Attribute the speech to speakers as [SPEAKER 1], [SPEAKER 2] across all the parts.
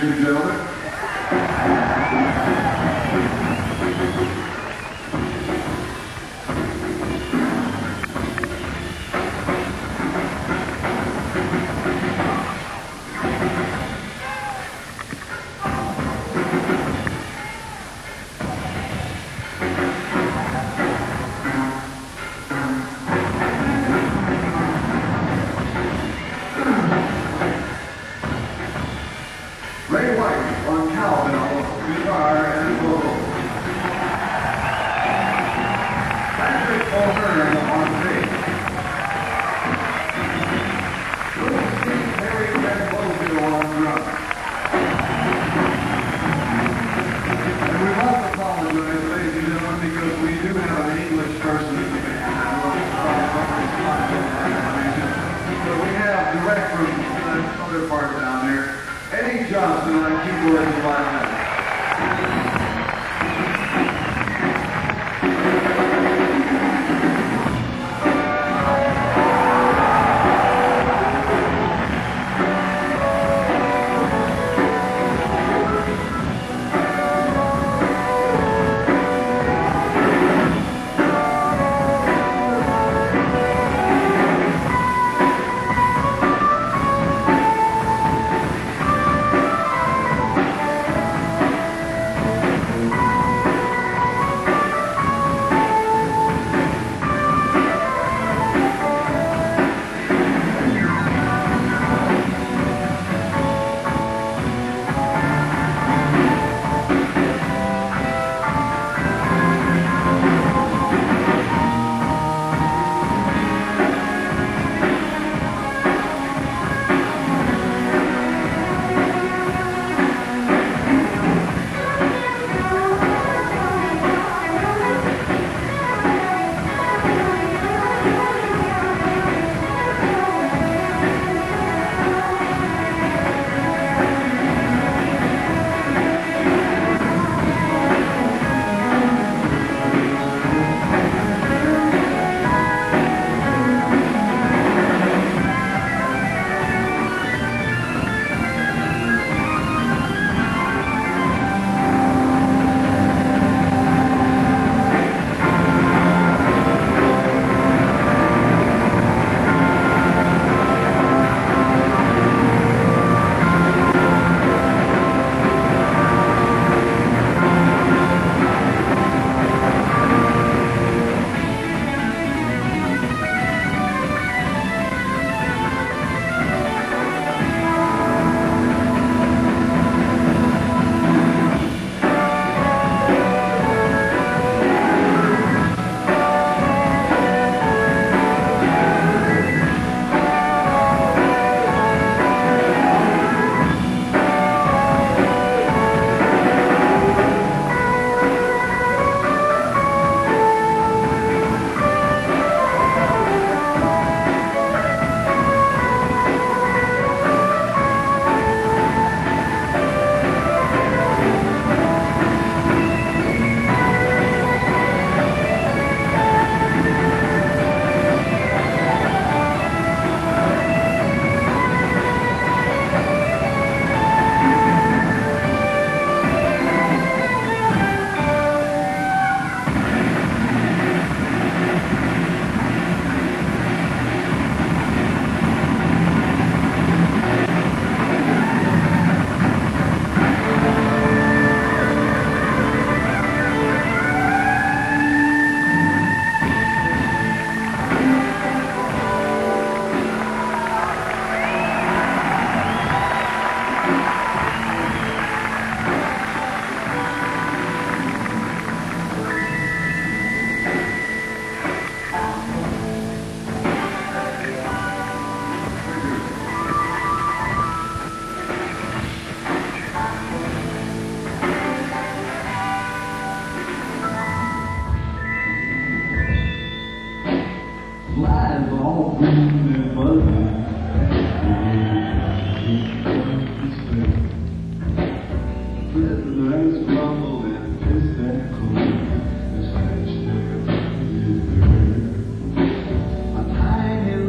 [SPEAKER 1] and gentlemen. Ray White on cowbell, guitar, and vocals. Patrick O'Hearn on bass. Little Steve Perry Redbosio on drums. And we must apologize, ladies and gentlemen, because we do have an English person in the band. So we have direct from other parts down there. Eddie Johnson on keyboard and violin.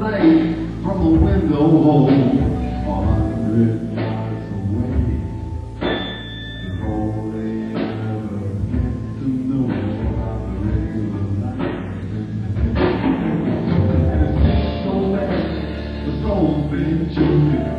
[SPEAKER 2] from a window home 100 yards away.
[SPEAKER 1] soul's been choking.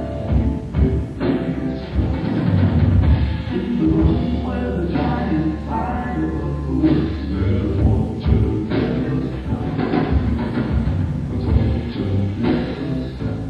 [SPEAKER 1] In the room where the giant fire was, there's one to never stop. One to never stop.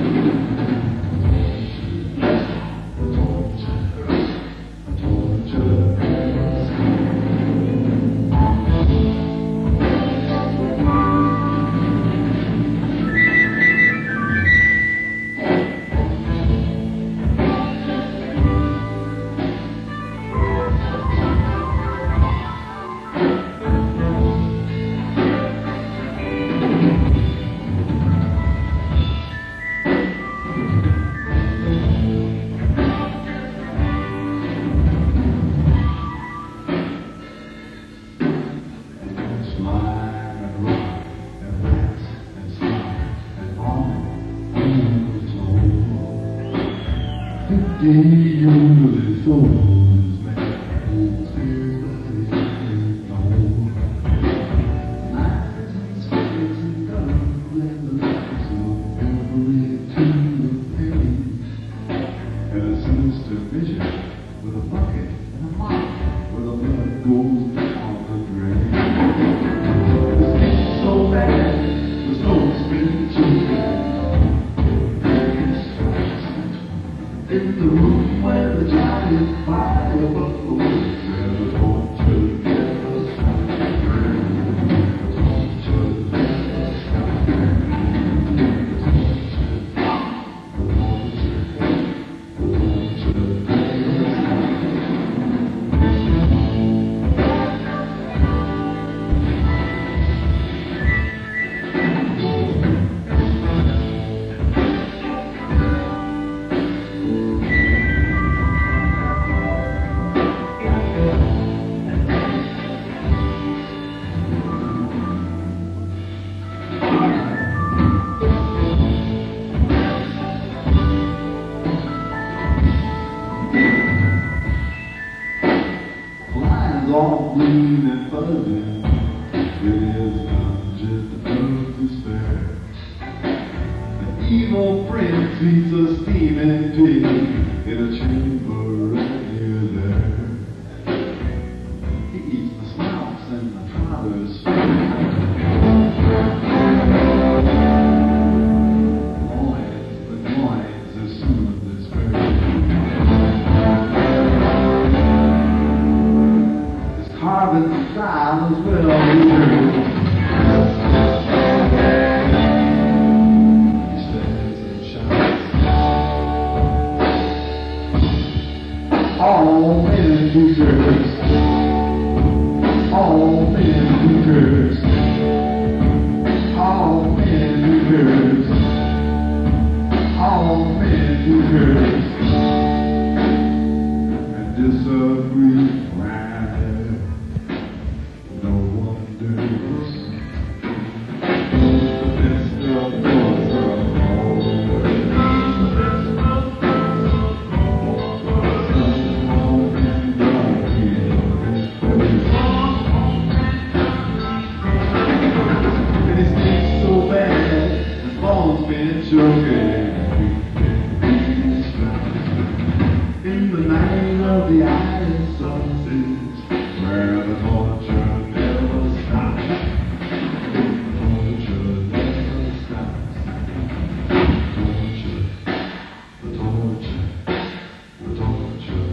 [SPEAKER 1] In the room where the giant fire buffalo said, "Don't you ever stop, don't you ever stop, all green and fuzzy, it is just of despair. An evil prince eats a steaming pig in a chamber right near there. He eats the snouts and the trotters. Noise as soon as it's carving style as well. He stands and shouts, all men who curse, all men who curse, all men who curse, all men who curse, and disagree. In the night of the ice sunset, where the torture never stops, the torture never stops, the torture, the torture.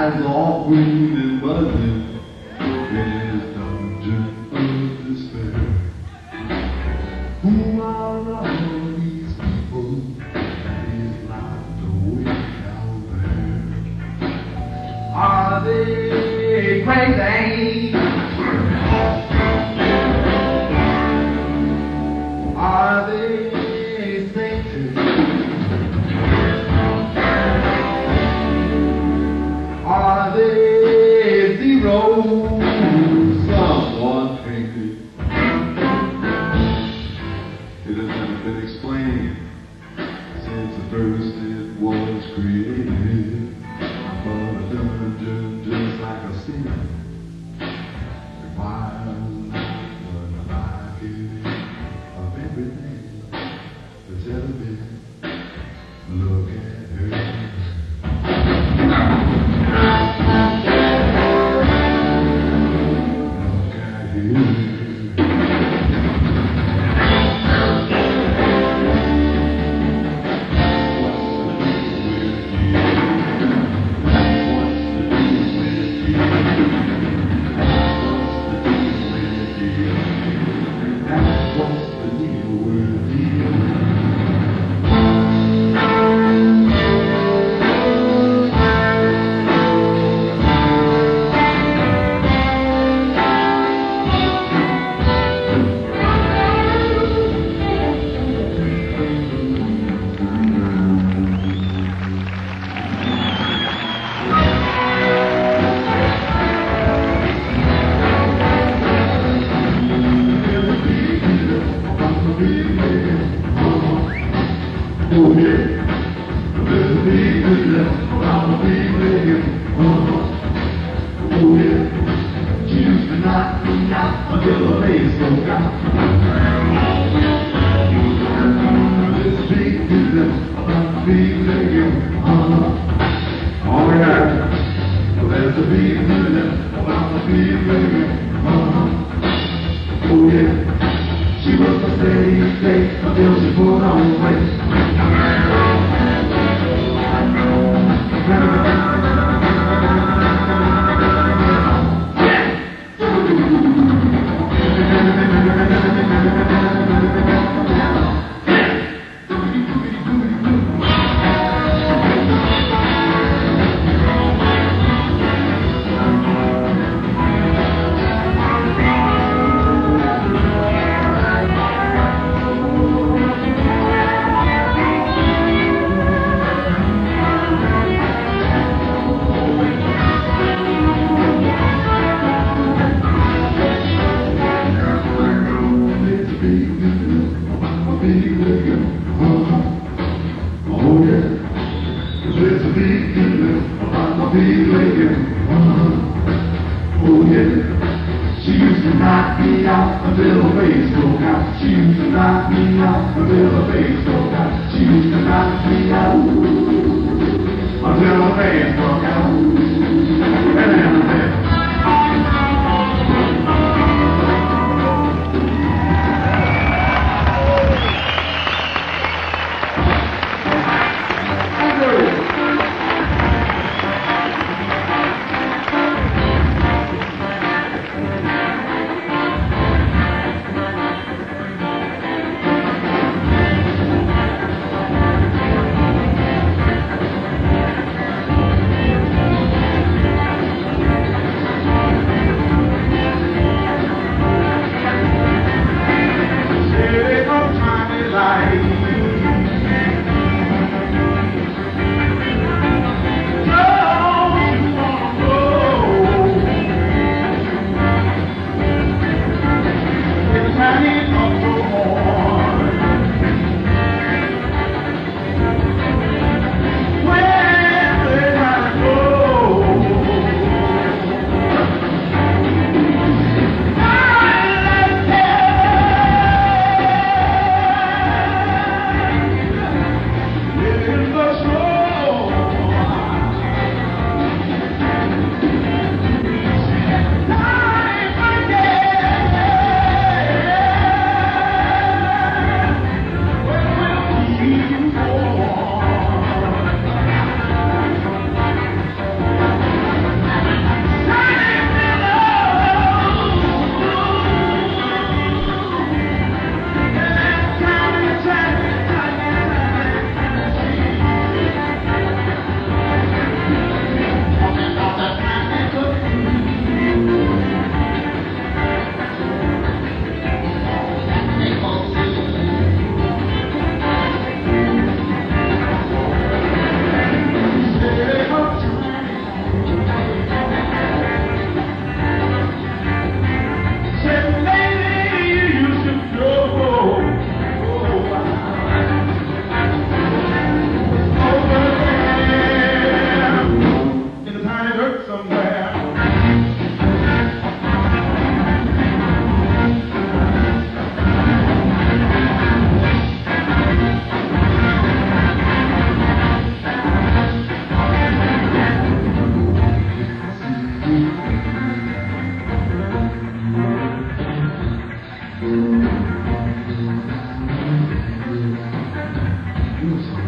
[SPEAKER 1] eyes all green and buzzing in his dungeon of despair. Who are all these people that he's locked away out there? Are they crazy? Are they Satan? Are they zero? Someone painted. It hasn't been explained since the first it was created. But a dungeon just like a city requires what I give of everything that's ever been. Look at her.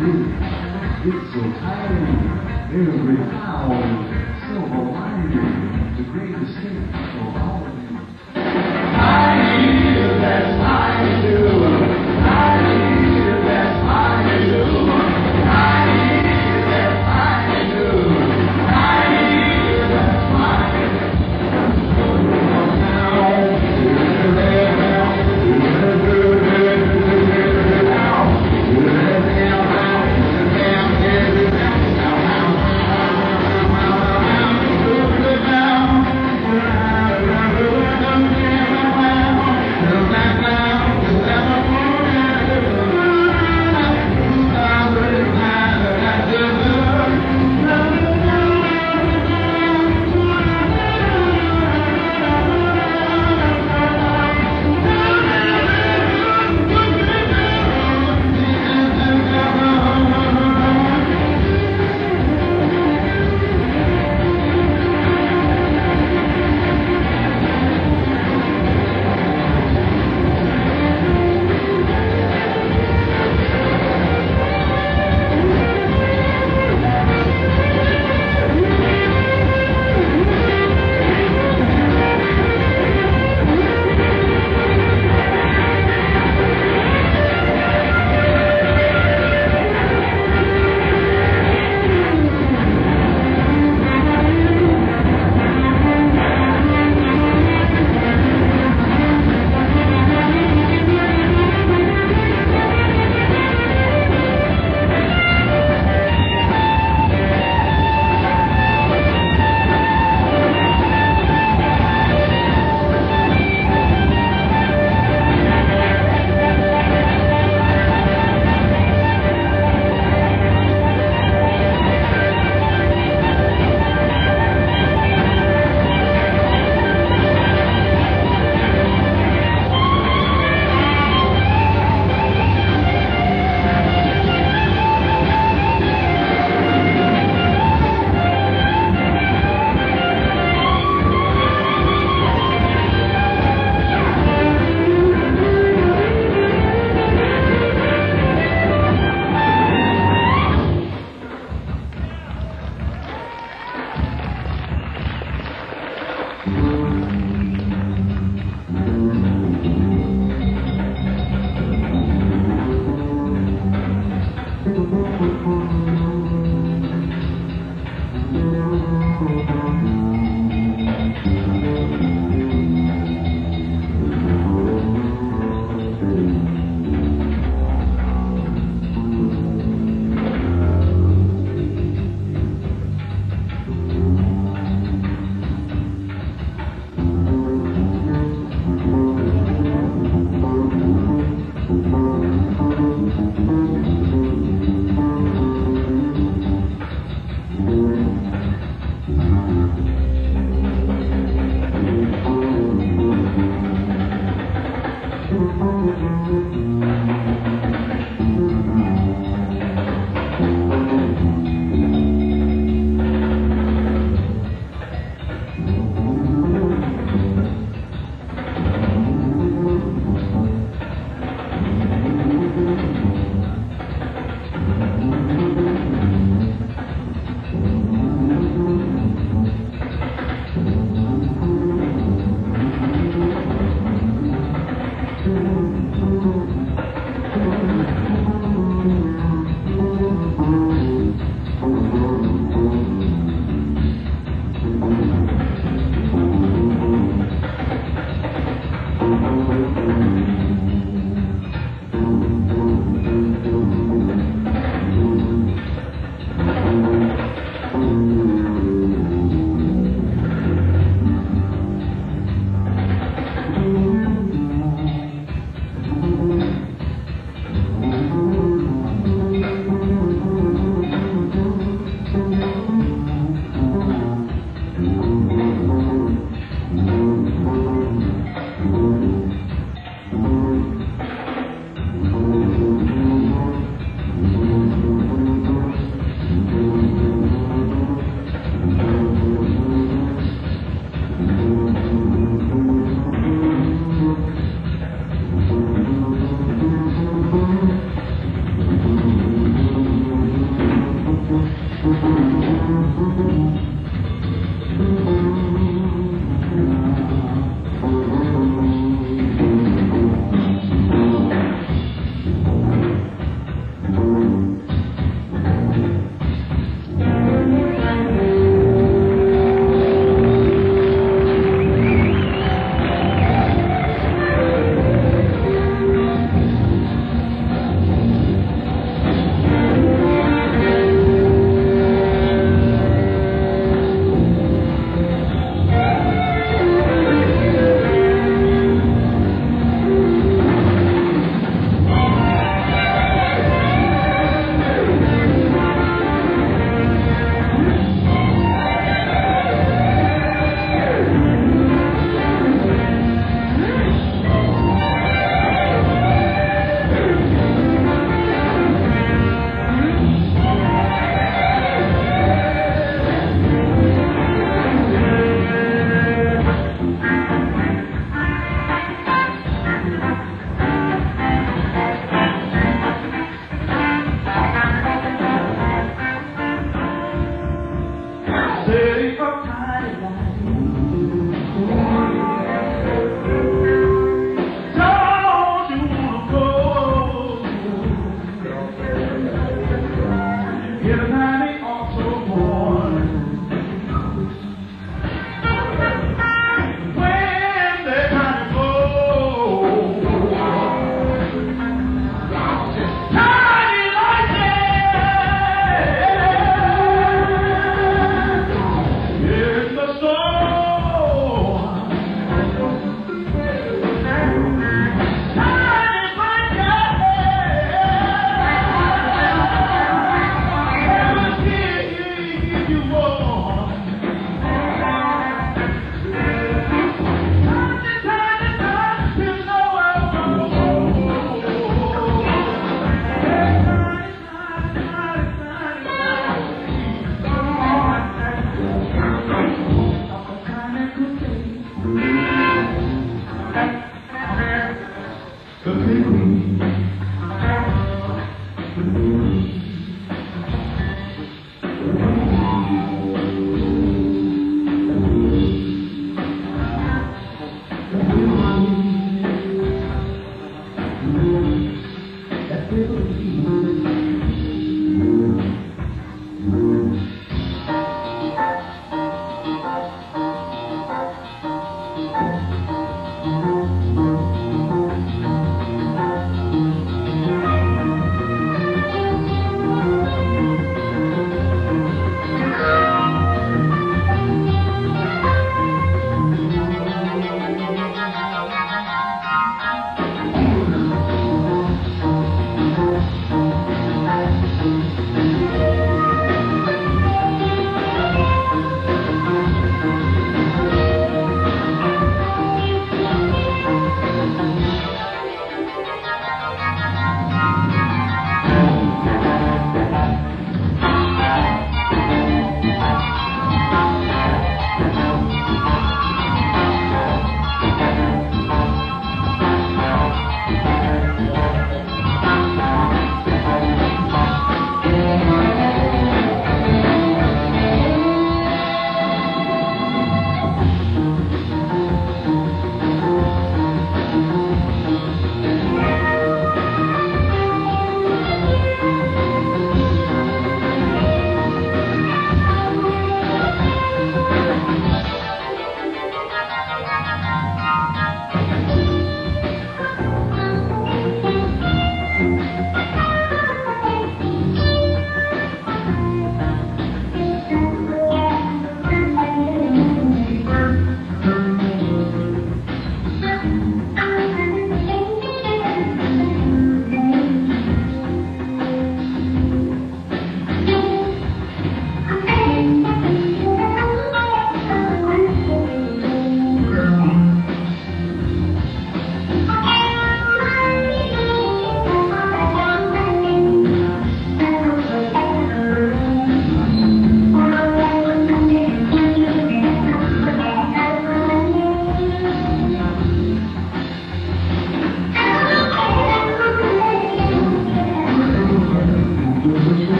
[SPEAKER 1] It's so tiring, every cloud, silver lining, the great escape for all of you. I need the best I do. I need the best I do. I need the best I do. I need the best I do.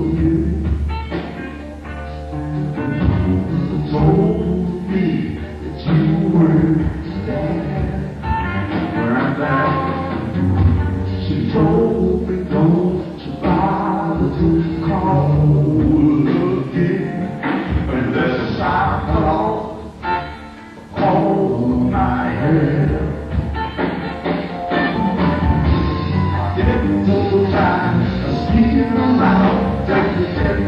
[SPEAKER 1] you told me that you were there where I'm at. She told me don't you bother to call again unless I call my head. I didn't know time, speaking around, just to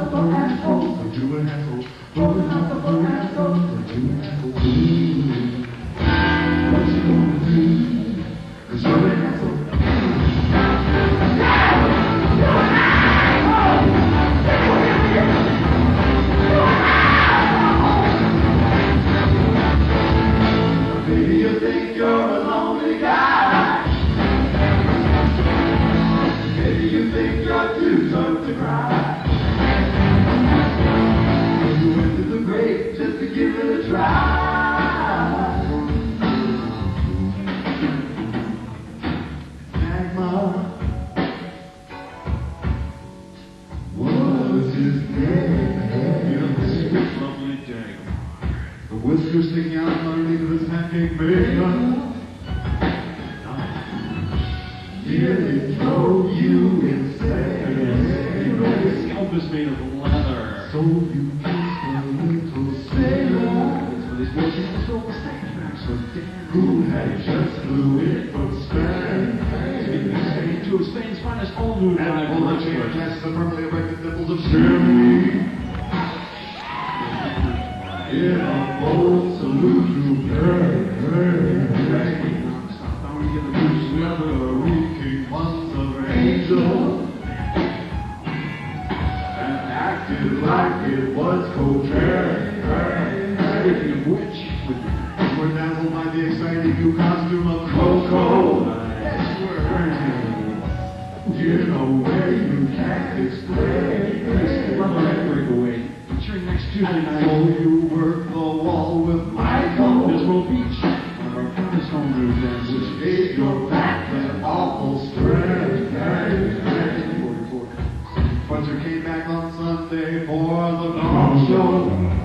[SPEAKER 1] Whiskers sticking out underneath of his pancake bacon. Nearly drove you insane.
[SPEAKER 2] You know his scalp is made of leather.
[SPEAKER 1] So you kissed a little sailor.
[SPEAKER 2] It's for these working to throw the stage back so
[SPEAKER 1] Who had just flew in from Spain.
[SPEAKER 2] Speaking of Spain, two of Spain's finest all-new
[SPEAKER 1] And
[SPEAKER 2] live
[SPEAKER 1] full of
[SPEAKER 2] orchestra.
[SPEAKER 1] chaos, the firmly erected nipples of Sherry. In a bold salute to her,
[SPEAKER 2] Non-stop power to get the boots.
[SPEAKER 1] never reeking once of angel, and acted like it was co-chair.
[SPEAKER 2] Speaking of which,
[SPEAKER 1] We're dazzled by the exciting new costume of Coco. You know where you can't explain.
[SPEAKER 2] Rubber Breakaway, featuring next Tuesday night.
[SPEAKER 1] So you work the wall with Michael.
[SPEAKER 2] Dismal Beach, one of our finest homebrew bands,
[SPEAKER 1] Which gave your back that awful strength. Fletcher came back on Sunday for the Gong Show.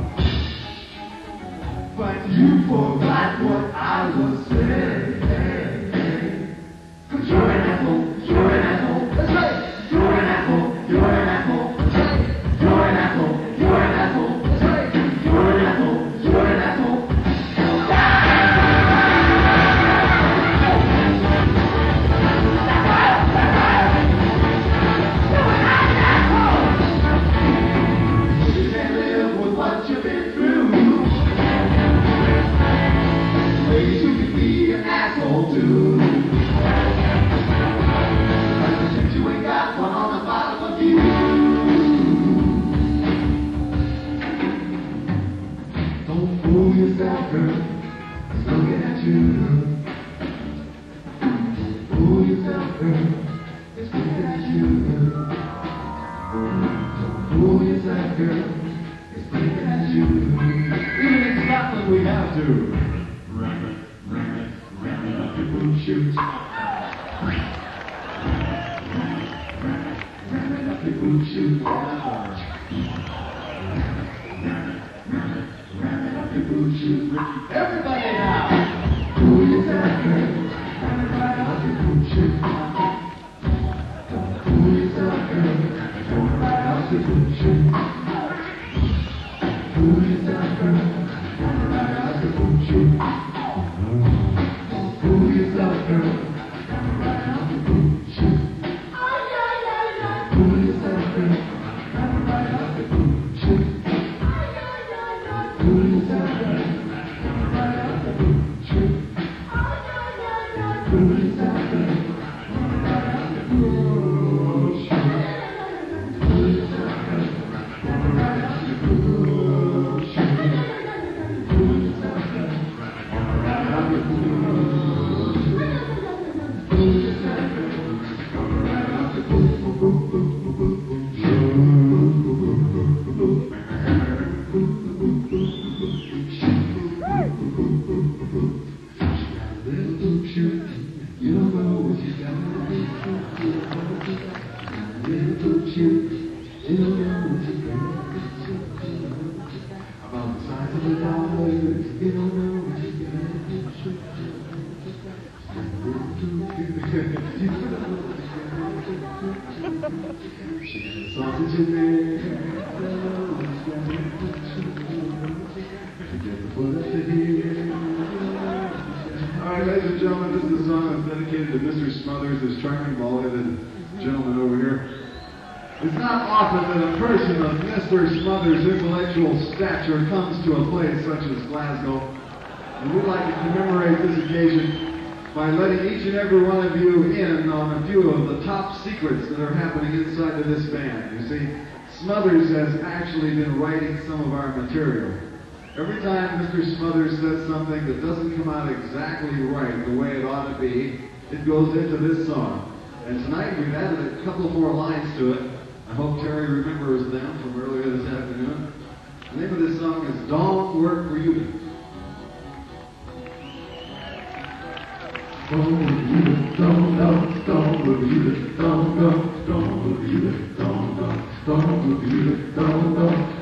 [SPEAKER 1] But you forgot what I was saying. 'Cause you're an asshole, you're an asshole. That's right. You're an asshole, you're an asshole. That's right. You're an asshole, you're an asshole. That's right. You're an asshole, you're an asshole. You can't live with what you've been through. Ways you can be an asshole too. Since you ain't got one on the bottom of you. Don't fool yourself, girl. It's looking at you. Don't fool yourself, girl. It's looking at you. Don't fool yourself, girl. It's looking at you. Even in Scotland we have to.
[SPEAKER 2] ram it up your
[SPEAKER 1] Boom shoot. Boom shoot. Boom shoot. Everybody now. Fool yourself, girl. Boom shoot. Fool yourself, girl. Boom shoot. Fool yourself, girl. Boom shoot. Fool yourself, girl. Boom shoot. Fool yourself, girl. Boom shoot. Fool yourself, girl. Boom shoot. Fool yourself, girl. About the size of a dollar, you don't know what you got. She got sausage in there. She got the foot up to here. Alright, ladies and gentlemen, this is a song that's dedicated to Mr. Smothers, this charming bald-headed gentleman over here. It's not
[SPEAKER 3] often that a person of Mr. Smothers' intellectual stature comes to a place such as Glasgow. And we'd like to commemorate this occasion by letting each and every one of you in on a few of the top secrets that are happening inside of this band. You see, Smothers has actually been writing some of our material. Every time Mr. Smothers says something that doesn't come out exactly right the way it ought to be, it goes into this song. And tonight we've added a couple more lines to it. I hope Terry remembers them from earlier this afternoon. The name of this song is Don't Work for You. Don't work for you, don't work for you, don't work for you, don't work for you, don't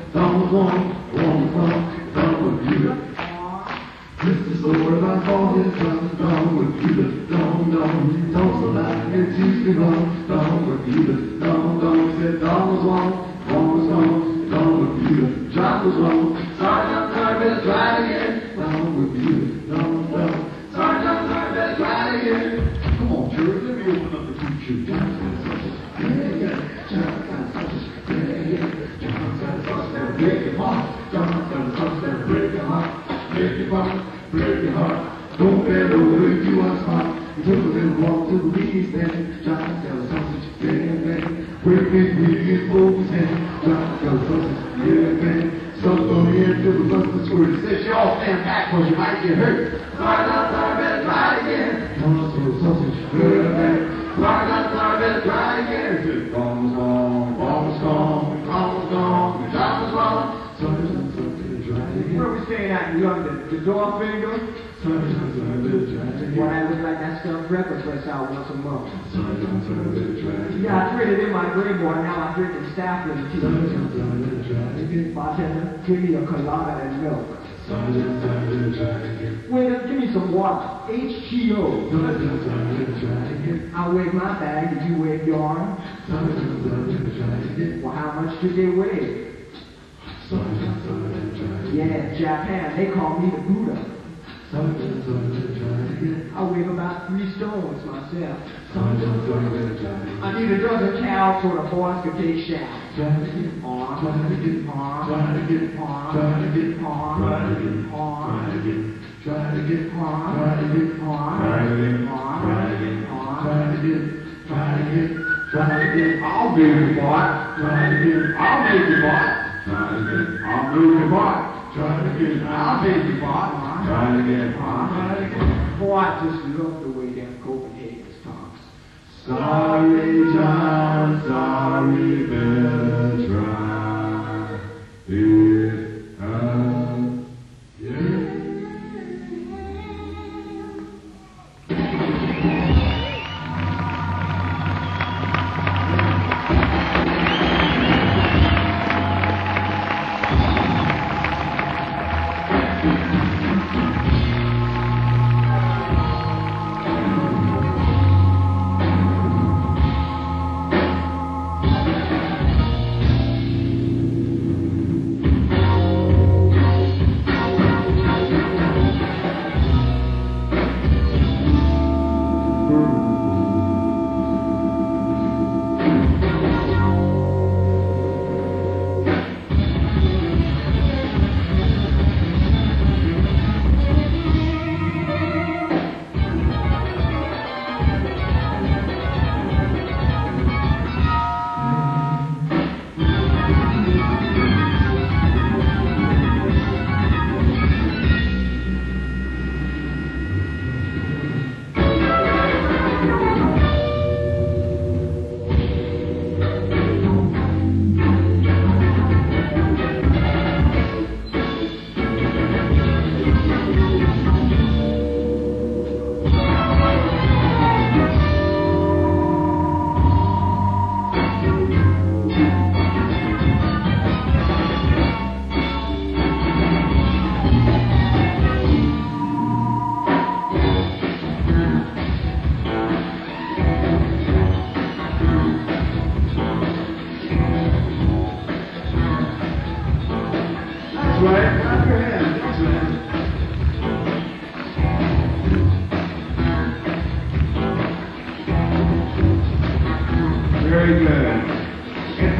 [SPEAKER 3] work for you. This is the word I call it, don't work for you, don't so loud it's easy wrong, don't work for you, don't, said Don was wrong, don't work for you, John was wrong, Sergeant Service, try again, don't work for you, don't, Sergeant Service, try again. Come on, Jerry, let me open up the future. John's got sausages, yeah, John's got sausages, yeah, John's got sausages, break your heart, John's got sausages, break your heart, break your heart, break your heart. Don't bend over if you are smart. You took a little walk to the weekend stand. John's got a sausage, yeah, man. Break it, we focus hand. John's got a sausage, yeah, man. Some go in to the bus squirt. Says you all stand back or you might get hurt. Sorry, better try again. John's got a sausage, yeah, man. Sorry, better try again. Gone was wrong, gone was gone, gone was gone. John was wrong.
[SPEAKER 2] Where we staying at in London? The door finger? Well, I look like that stuff breakfast lets out once a month. Yeah, I traded in my gray boy, now I'm drinking Stafford tea. Bartender, give me a colada and milk. Waiter, give me some water. H2O. I wave my bag, did you wave yours? Well, how much did they weigh? Yeah, Japan, they call me the Buddha. I weigh about 3 stones myself. I need a dozen cows so the boys can take showers.
[SPEAKER 3] I'll be your boy. I'll make you boy. I'll move your boy. I'll make you boy.
[SPEAKER 2] Boy, I just love the way them Copenhagen's talks.
[SPEAKER 1] Sorry, John, sorry, better try it again.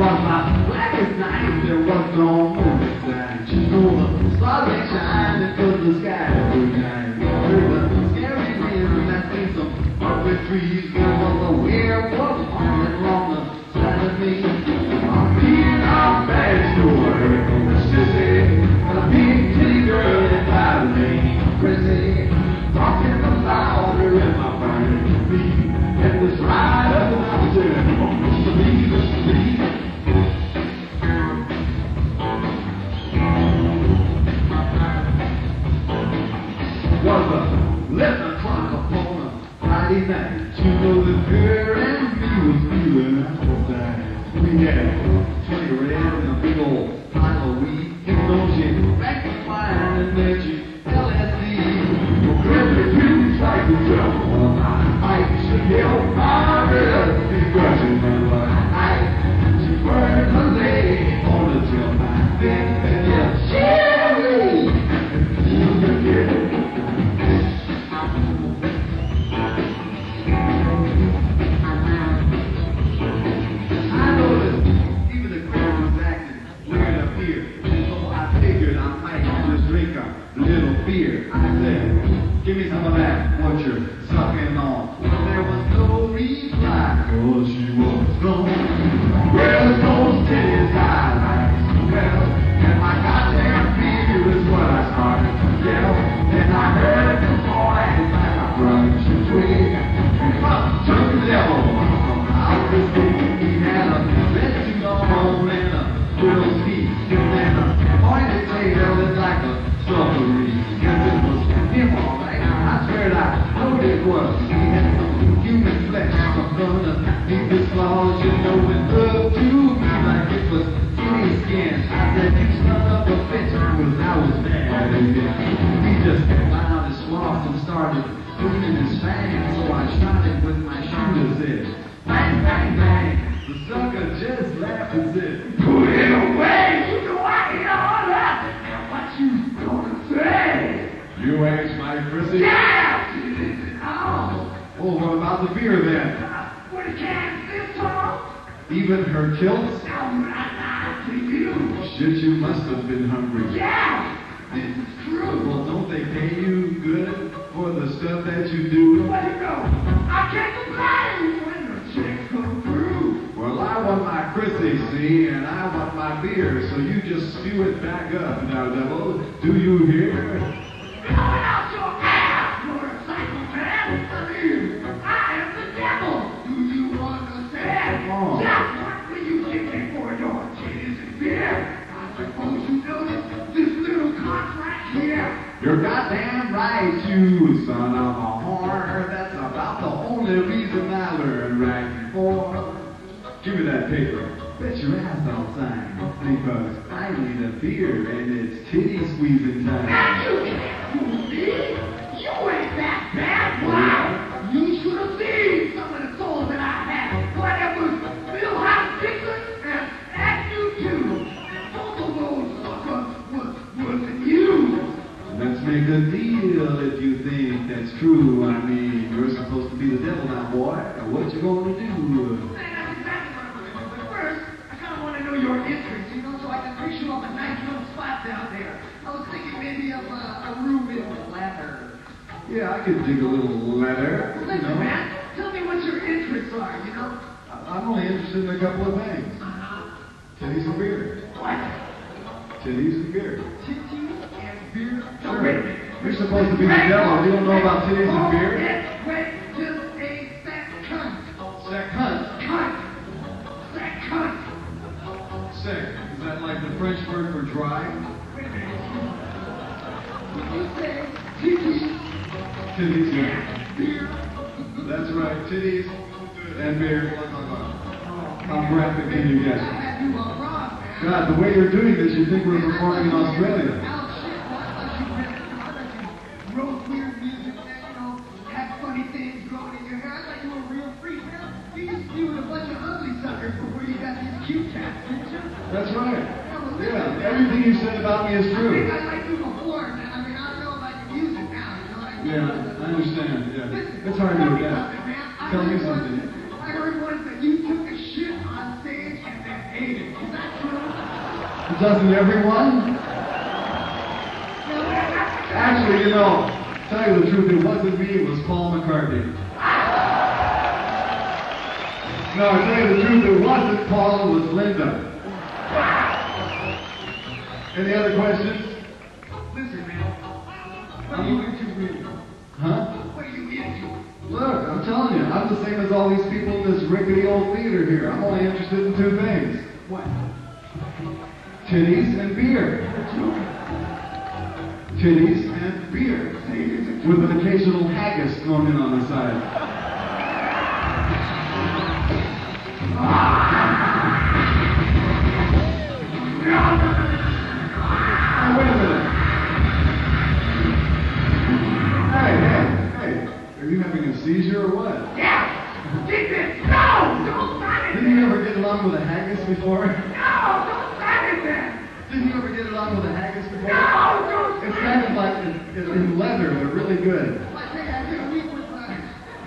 [SPEAKER 1] was my blackest night. There was no midnight. You know the stars ain't shining 'cause the sky is blue night. Heard the scary wind that seemed some ugly trees. There was a werewolf hanging along the side of me. I'm being a bad story from the city. And a big titty girl inside of me. Crazy, talking louder in my brain. Me and this ride up the mountain. Believe it, believe it. Was 11 o'clock upon a Friday night. You know the girl and me was feeling outside. We had 20 red and a big old pile of weed. You know she back the fire and then she LSD. Well, girl, if you try to jump on my bike, she yelled, Margaret, because she's my life. She burned her leg on the tail my thing and yelled, Sherry! You can get it. Little beer, I said, give me some of that, what you're sucking on. There was no reply, cause she was gone. Well, those titties I like smell, and my goddamn beer is what I started to yell. And I heard the voice like a brunch twig. Up to the devil, out the street. He had a red suit on and a little ski, and a pointed tail that's like a strawberry. Guess it was him, all right. I swear I know it was. He had some human flesh, some underneath his claws. You know it looked to me like it was skinny skin. I said, you son of a bitch, cause I was mad again. He just wound his sloth and started cleaning his fangs. So I shot him with my shooter's edge. Bang, bang, bang. The sucker just laughed and said, put it away. You know I ain't all that. What you gonna say? You ain't my Chrissy? Yeah! Oh, what about the beer then? What can this Tom? Even her kilts? No, not to you. Shit, you must have been hungry. Yeah! This is true. Well, don't they pay you good for the stuff that you do? Let it go. I can't complain when the chicks come through. Well, I want my Chrissy, see, and I want my beer, so you just spew it back up. Now, devil, do you hear? Blow it out your ass, motorcycle man! I am the devil! Do you understand? Oh. Just what will you give me for your titties and beer? I suppose you noticed this little contract here? You're goddamn right, you son of a whore. That's about the only reason I learned right before. Give me that paper. Bet your ass I'll sign. Because I need a beer and it's titty squeezing time. Now you can't fool me. You ain't that bad. Wow. You should have seen some of the souls that I had. Whatever Bill House Dixon and Agnew too. Both of those suckers wasn't you. Let's make a deal if you think that's true. I mean, you're supposed to be the devil now, boy. What you gonna do? Your interest, you know, so I can fix you up a nice little spot down there. I was thinking maybe of a room in leather. Yeah, I could dig a little leather. Well, listen, man, tell me what your interests are, you know? I'm only interested in a couple of things. Titties and beer. What? Titties and beer. Titties and beer? Sure. Wait a minute. You're supposed to be the devil. You don't know about titties and beer? Wait, just a second. Second? Cunt. Second. Sick. Is that like the French word for dry? Wait a minute. Did you say titties? Titties, yeah. Beer? That's right, titties and beer. How graphic can you get? God, the way you're doing this, you think we're performing in Australia. You wrote weird music and, you know, had funny things growing in your hair. I thought you were a real freak, man. You used to be with a bunch of ugly suckers before you got these cute cats, didn't you? That's right. Yeah, everything you said about me is true. I think I liked you before, man. I mean, I don't know about your music now, you know what I mean? Yeah, I understand, yeah. It's hard to do that. Tell me something. I heard once that you took a shit on stage and then ate it.
[SPEAKER 3] Doesn't everyone? Actually, you know, tell you the truth, it wasn't me, it was Paul McCartney. No, I tell you the truth, it wasn't Paul, it was Linda. Any other questions?
[SPEAKER 2] Listen, man. What are you into, really?
[SPEAKER 3] Huh?
[SPEAKER 2] What are you into?
[SPEAKER 3] Look, I'm telling you, I'm the same as all these people in this rickety old theater here. I'm only interested in two things.
[SPEAKER 2] What?
[SPEAKER 3] Titties and beer. Titties and beer. With an occasional haggis thrown in on the side. Hey, wait a minute. Hey. Are you having a seizure or what?
[SPEAKER 2] Yeah! Get this! No! Don't sign it!
[SPEAKER 3] Didn't you ever get along with a haggis before?
[SPEAKER 2] No! Don't sign it then!
[SPEAKER 3] Didn't you ever get along with a haggis before?
[SPEAKER 2] No! Don't
[SPEAKER 3] It's kind of like in leather. They're really good.
[SPEAKER 2] I think I did a week with my...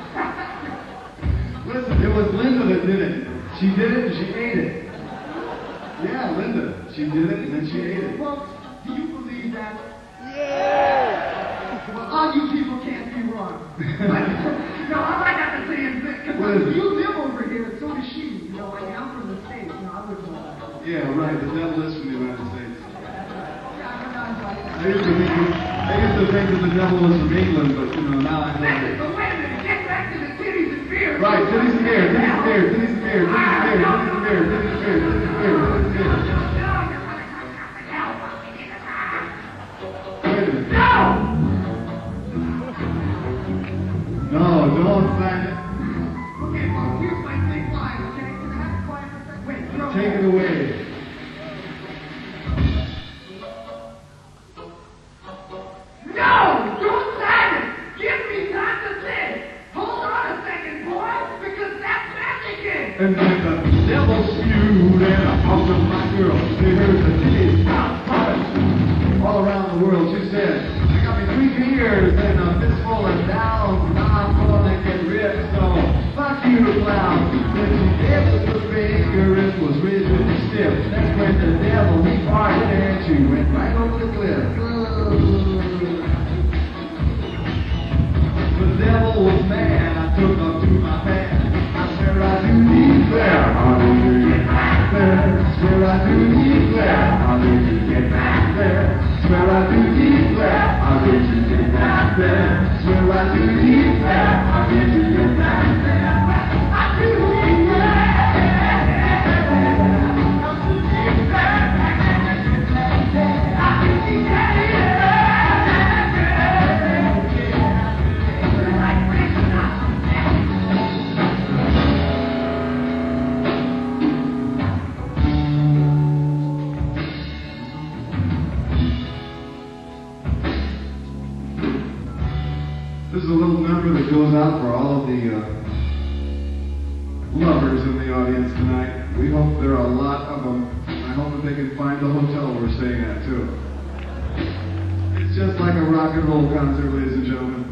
[SPEAKER 3] Listen, it was Linda that did it. She did it and she ate it. Yeah, Linda. She did it and then she ate it.
[SPEAKER 2] Folks, do you believe that? Yeah! Well, all you people can't be wrong. No, all I got to say is this.
[SPEAKER 3] What is it?
[SPEAKER 2] You live over here, and so does she. You know, I mean, I'm from the States. You know, I live in the...
[SPEAKER 3] Yeah, right. The devil is from the United States.
[SPEAKER 2] Yeah,
[SPEAKER 3] I used to think that the devil was from England, but you know, now I know.
[SPEAKER 2] Listen, but wait a minute. Get back to the titties and beer.
[SPEAKER 3] Right, titties and beer, titties and beer, titties and beer, titties and beer, titties and beer, titties and beer, titties and beer, titties and beer. Wait a minute. No, don't sign it.
[SPEAKER 2] Okay, well, here's my big line, okay? Can I have it quiet for a second? Wait, no.
[SPEAKER 3] Take it away.
[SPEAKER 2] No! Don't sign it! Give me time to say! Hold on a second, boy, because that's Mexican!
[SPEAKER 3] And when the devil spewed in a house of my girl, they heard the titties all around the world. She said, I got me 3 beers and a fistful of down. Now I'm gonna get ripped, so fuck you, clown. When she did with the finger, it was rigid and stiff. That's when the devil, he farted and she went right over the cliff. The devil was mad, I took her to my pants. I swear I do declare, how did you get back there? Swear I do declare, how did you get back there? Swear I do declare, how did you get back there? Swear I do declare, how did you get back there? I do declare. This is a little number that goes out for all of the lovers in the audience tonight. We hope there are a lot of them. I hope that they can find the hotel we're staying at, too. It's just like a rock and roll concert, ladies and gentlemen.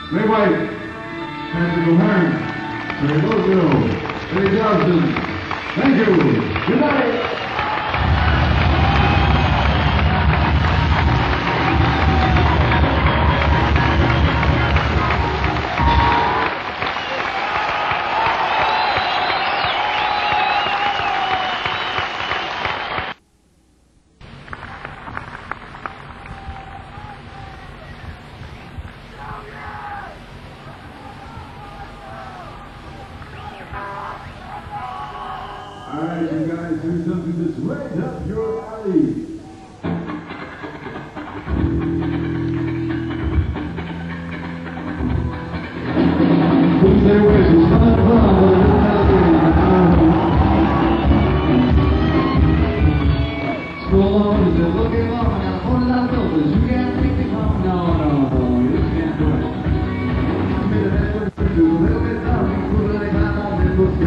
[SPEAKER 3] Ray White, Patrick O'Hearn, Terry Roseville, Eddie Johnson. Thank you. Good night. All right, you guys, do something that's right up your alley. Who's there where she's coming from? Scroll on, is it looking long? I got a whole lot of filters. You can't make me come. No, you just can't do it. I made a best one for you. A little bit down, you put it like I'm on the book.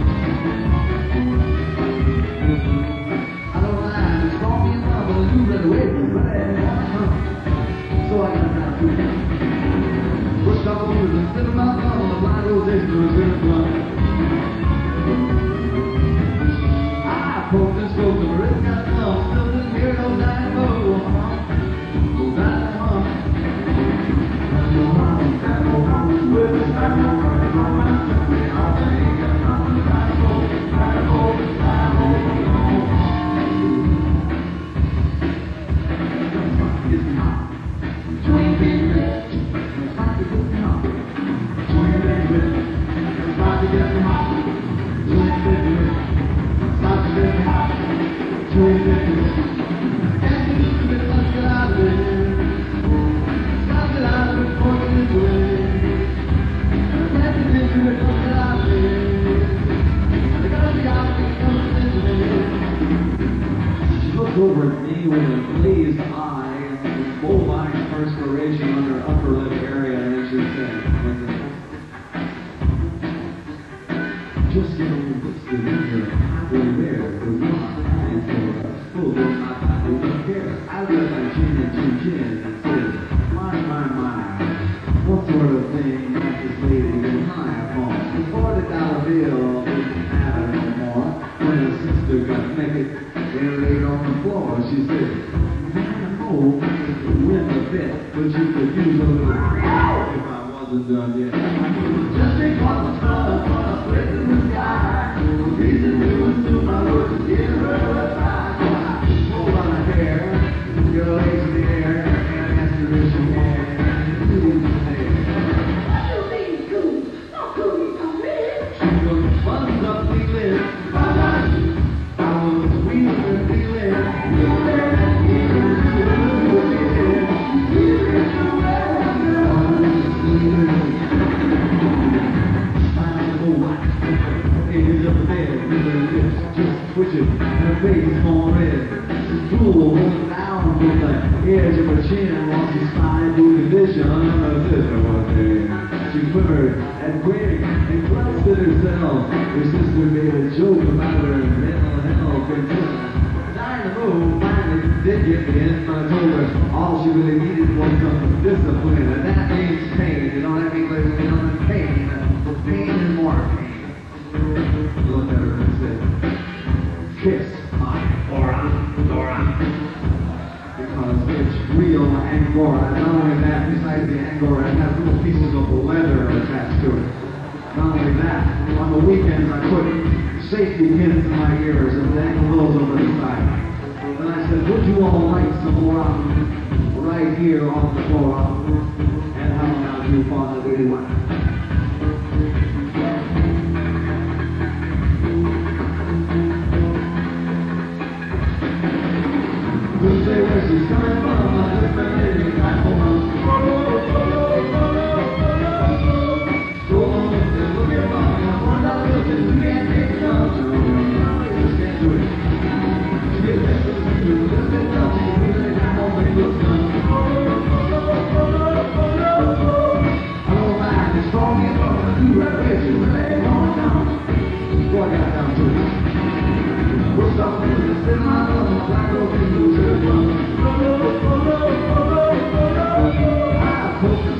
[SPEAKER 3] Over at me with a glazed eye and full body perspiration on her upper lip area, and she said, just get a little bit to the mirror, halfway there, because you're not dying for us. Full of not we don't care. I read my chin and two chins and said, my, what sort of thing got this lady getting high upon? The $40 bill didn't matter no more when her sister got naked. And laid on the floor, she said, oh, I could win a bit, but you could use a little if I wasn't done yet. Just because the sun was split in the sky, the reason we was to my work to give her a try. So I pulled on her hair, your legs in the air, and asked her if she had anything to say.
[SPEAKER 4] You think good? Not good, you come in.
[SPEAKER 3] She goes, buns up the lid, twitching, her face all red. She's cool, holding down from the edge of her chin while she's trying to condition her sister one day. She quivered and quaked and clutched at herself. Her sister made a joke about her mental health concern. Dynamo finally did get me in, but I told her all she really needed was some discipline, and that means pain. You know what I mean? But you know, pain, but pain and more pain. I looked at her and said, kiss my Dora. Because it's real Angora. Not only that, besides the Angora, it has little pieces of leather attached to it. Not only that, on the weekends I put safety pins in my ears and dangle those over the side. And I said, would you all like some more right here on the floor? And how about you, Father, do you want? Say where she's coming from, I just been living back home. So long as they're looking wrong, I'm one dollar bills and you can't take it up. You just can't do it. You get this, you just get tough, you really got home and it looks done. I go back and strong and up, I do right with you, but I ain't going down. So I got down to it. We're stopping with the sin my love, my black girl can lose her. I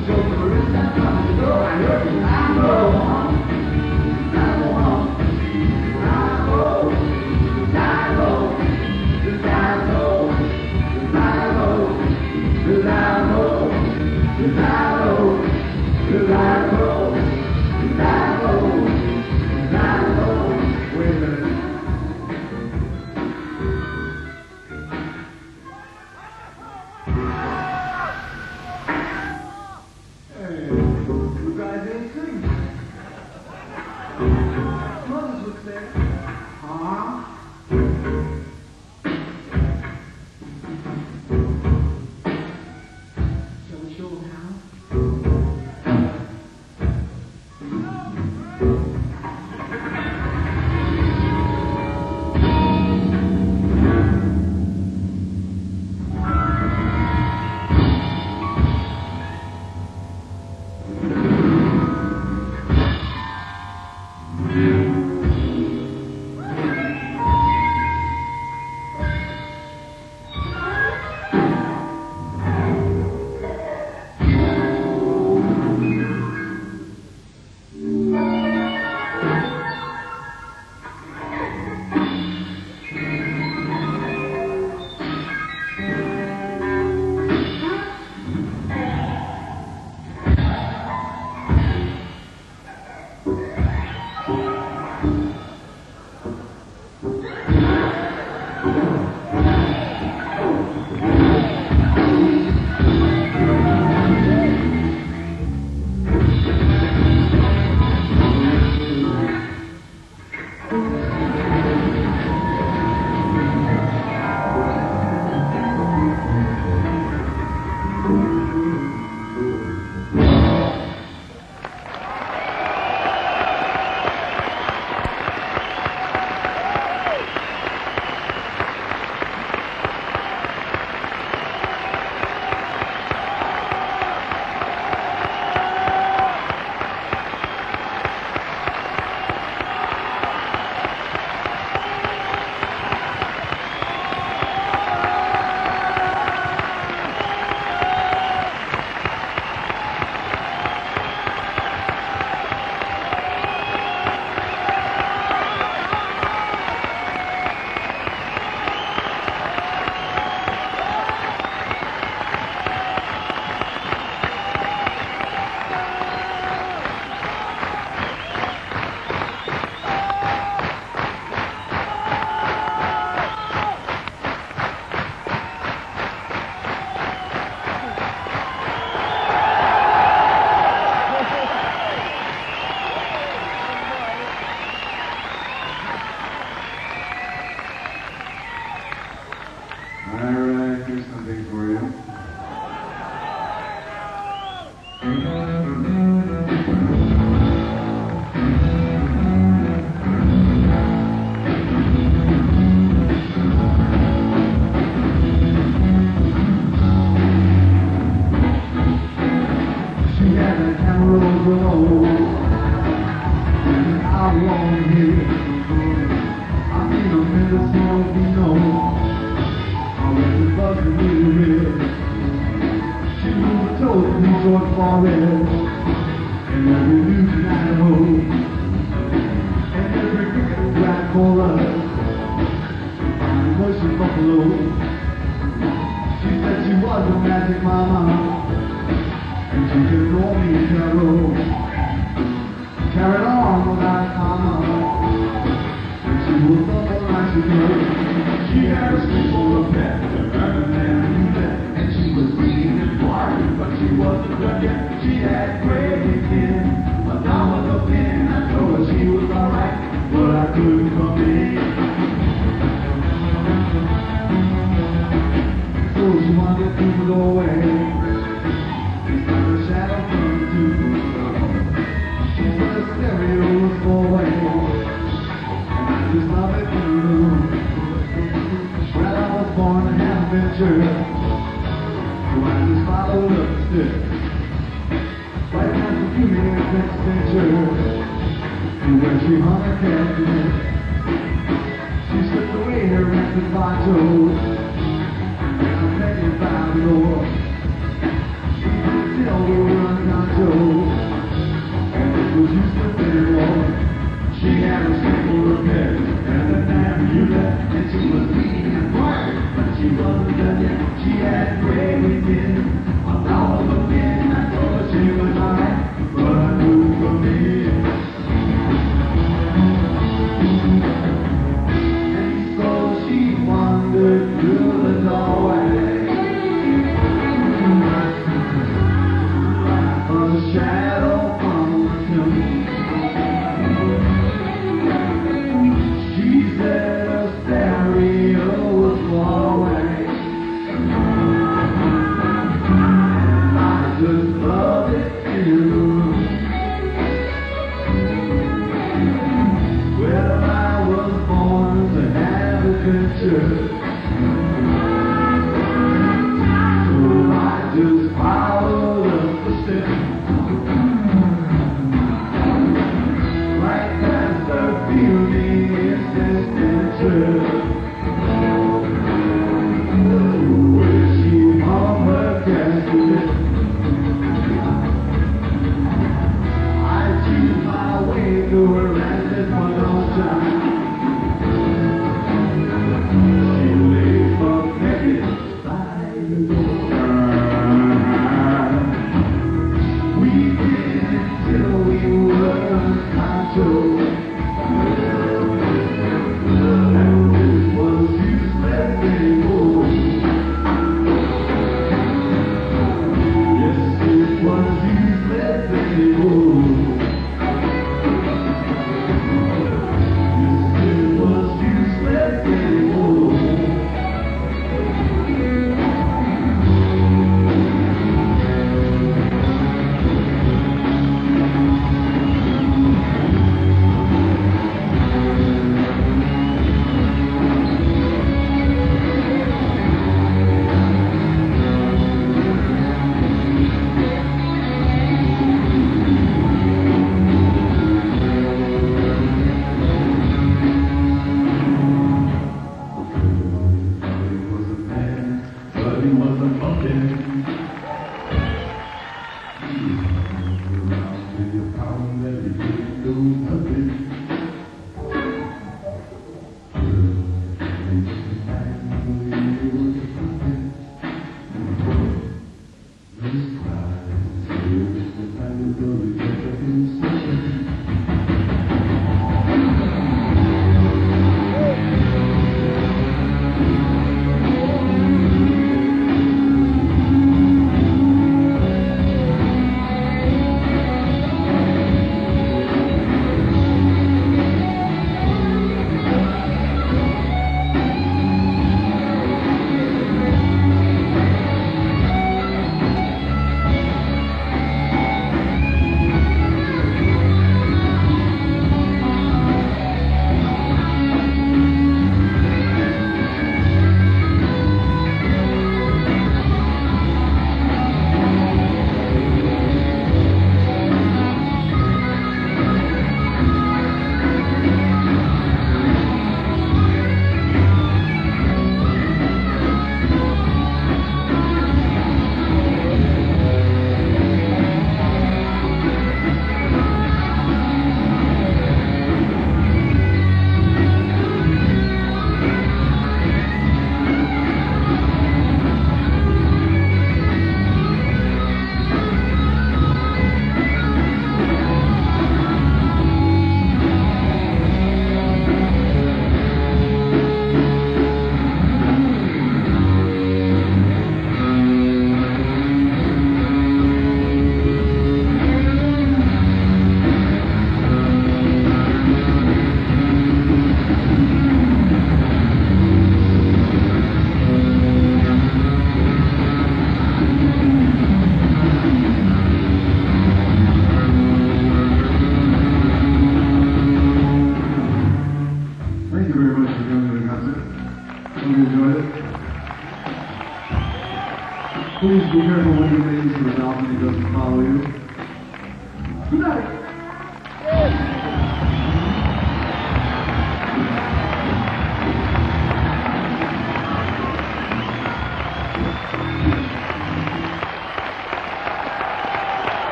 [SPEAKER 3] Please be careful when you raise the balcony doesn't follow you. Good night.